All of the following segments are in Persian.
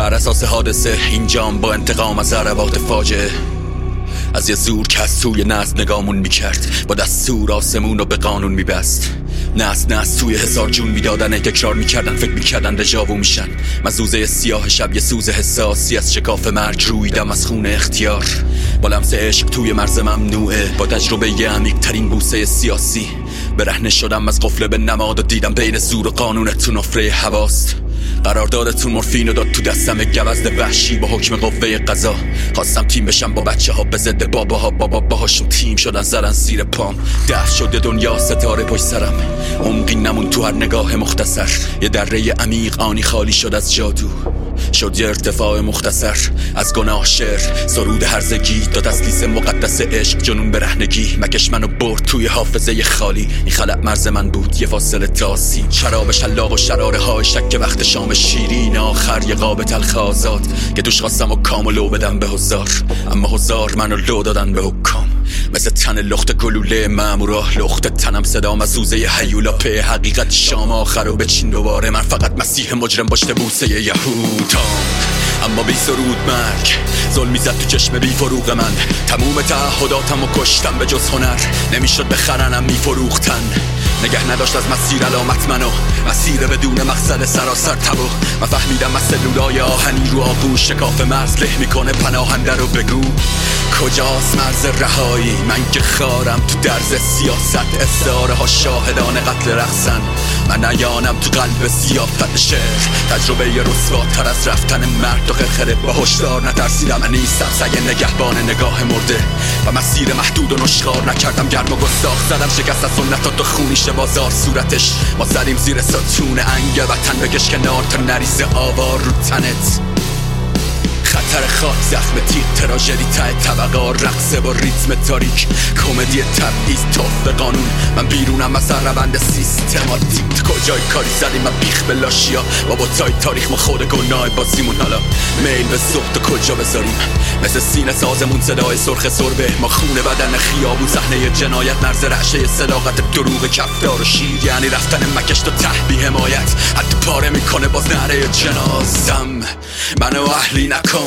بر اساس حادثه اینجام با انتقام از ضربات فاجعه. از یه زور که از توی نزد نگامون میکرد، با دستور آسمون رو به قانون میبست. نست توی هزار جون میدادن، تکرار میکردن، فکر میکردن دژاوو میشن. مزوزه سیاه شب یه سوز حساسی از شکاف مرگ رویدم از خون اختیار. با لمس عشق توی مرز ممنوعه، با تجربه یه عمیق ترین بوسه سیاسی. برهنه شدم از قفل به نماد و دیدم بین زور و قانونتون نفره هواست. قراردادتون مورفین رو داد تو دستم گوزد وحشی با حکم قوه قضا. خواستم تیم بشم با بچه ها به ضد باباها، باهاشون تیم شدن زدن زیر پام. دفع شده دنیا ستاره پشت سرم، عمقی نمون تو هر نگاه مختصر. یه دره عمیق آنی خالی شد از جادو، شد یه ارتفاع مختصر از گناه. شعر سرود هرزگی داد از لیس مقدس عشق جنون برهنگی. مکش منو برد توی حافظه خالی، این خلق مرز من بود یه فاصله تاسی. شراب شلاق و شراره های شک وقت شام شیرین، آخر یه قاب تلخ آزاد که دوش خواستم و کام و لو بدم به هزار. اما هزار منو لو دادن به حکام، مثل تن لخت گلوله مامورا. لخت تنم صدام از سوزه هیولا په حقیقت شام آخر رو بچین دوباره. من فقط مسیح مجرم باشته بوسه یهودام، اما بی سرود مرگ ظلم میزد تو چشم بی فروغ من. تموم تعهداتم و کشتم، به جز هنر نمیشد بخرنم میفروختن. نگه نداشت از مسیر علامت منو، مسیر بدون مقصد سراسر تبو. من فهمیدم از سلولای آهنی رو آغوش شکاف مرز له میکنه پناهنده رو. بگو کجاست مرز رهایی؟ من که خارم تو درز سیاست، استعاره ها شاهدان قتل رقصن. من نیانم تو قلب سیافت شعر، تجربه ی رسواتر از رفتن مرگ تو خرخره. با هشدار نترسیدم، من نیستم سگ نگهبان نگاه مرده و مسیر محدود و نشخار نکردم. گرم و گستاخ زدم شکست از سنتات و خونیش بازار صورتش. ما زدیم زیر ستون انگ وطن، بکش کنار تا نریزه آوار رو تنت. خطر خاک زخم تیغ تراژدی ته طبقه، رقصه با ریتم تاریک، کمدی تبعیض توف قانون. من بیرونم از روند سیستماتیک. کجای کاری زدیم من بیخ به لاشیا، با بوتای تاریخ ما خود گناه بازیمون. حالا میل به سخت و کجا بذاریم؟ مثل سینه سازمون صدای سرخ سربه. ما خونه بدن خیابون، صحنه جنایت، مرز رعشه صداقت دروغ کفدار و شیر. یعنی رفتن مکش تا ته بی حمایت، حتی پاره میکنه باز نره جنازم. منو اهلی نکن.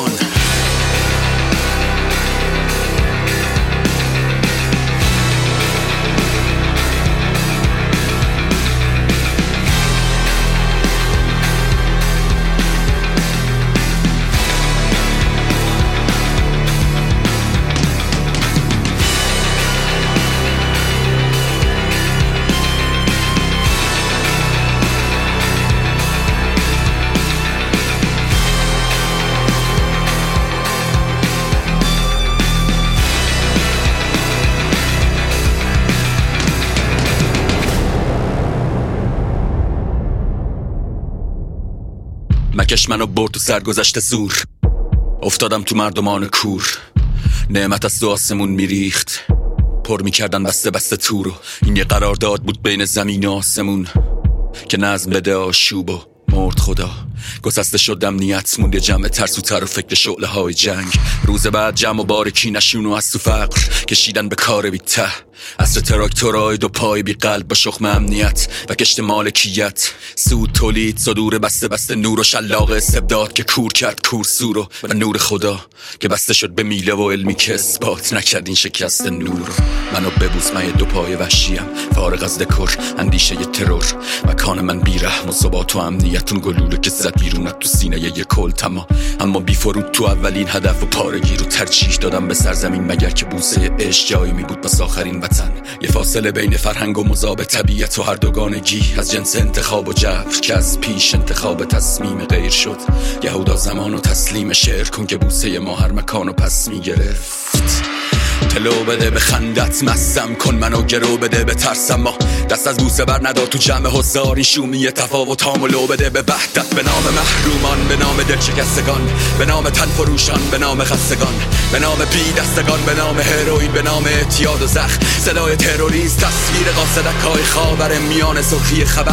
مکش منو برد تو سرگذشت زور، افتادم تو مردمان کور. نعمت از تو آسمون میریخت، پر میکردن بسته بسته تو رو. این یه قرارداد بود بین زمین و آسمون که نظم بده آشوب و مرد خدا. گسسته شد امنیت، موند جمع ترسوتر و فکر شعله های جنگ. روز بعد جمع و بارکی نشون و از تو فقر کشیدن به کار بی ته. عصر تراکتورای دو پای بی قلب با شخم امنیت و کشت مالکیت. سود تولید صدور بسته بسته، نور و شلاق استبداد که کور کرد کور سورو. و نور خدا که بسته شد به میله و علمی که اثبات نکرد این شکست نور. منو ببوس، من دو پای وحشیم، فارغ از دکور اندیشه ی ترور. مکان من بی رحم و ثبات و امنیتون گلوله که زد بیرونت تو سینه ی کل تما. اما بی فرود تو اولین هدف و پارگی رو ترجیح دادم به سرزمین، مگر که بوسه عشق جایی می بود بس آخرین وطن. یه فاصله بین فرهنگ و مذاب طبیعت و هر دوگانگی از جنس انتخاب و جبر که از پیش انتخاب تصمیم غیر شد. یهودا زمان و تسلیم شعر کن که بوسه ما هر مکان و پس می گرفت. تلو بده به خندت، مستم کن منو گرو بده به ترسم. ما دست از بوسه بر ندار تو جمع هزار. این شومی تفاوتام و لو بده به وحدت، به نام محرومان، به نام دل شکستگان، به نام تن فروشان، به نام خستگان، به نام بی دستگان، به نام هروئین، به نام اعتیاد و زخم. صدای تروریست، تصویر قاصدک های خاور میان سرخی خبر.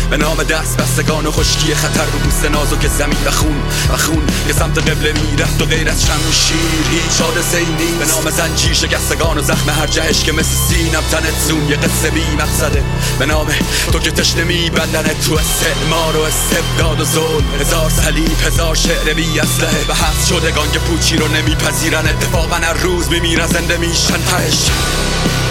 به نام دست بستگان و خشکی خطر رو بوست نازک زمین و خون یه سمت قبله میرفت و غیر از شمع و شیر هیچ حادثه ای نیست. به نام زنجیر شکستگان و زخم هر جهش که مثل سینم تنت زون یه قصه بی مقصده. به نام تو که تشنه میبندنت تو استعمار و استبداد و ظلم. هزار صلیب هزار شعر بی اسلحه و حبس شدگان که پوچی رو نمیپذیرن. اتفاقا هر روز میمیرن زنده میشن تهش.